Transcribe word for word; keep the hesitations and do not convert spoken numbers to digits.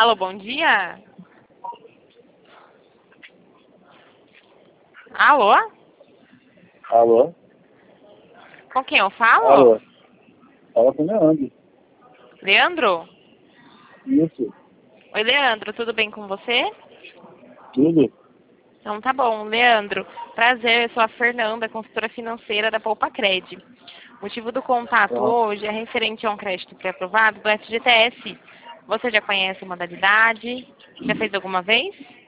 Alô, bom dia? Alô? Alô? Com quem eu falo? Alô? Fala com o Leandro. Leandro? Isso, Oi, Leandro, tudo bem com você? tudo? Então tá bom, Leandro. Prazer, eu sou a Fernanda, consultora financeira da Poupa Cred. O motivo do contato Aham. hoje é referente a um crédito pré-aprovado do F G T S. Você já conhece a modalidade? Já fez alguma vez?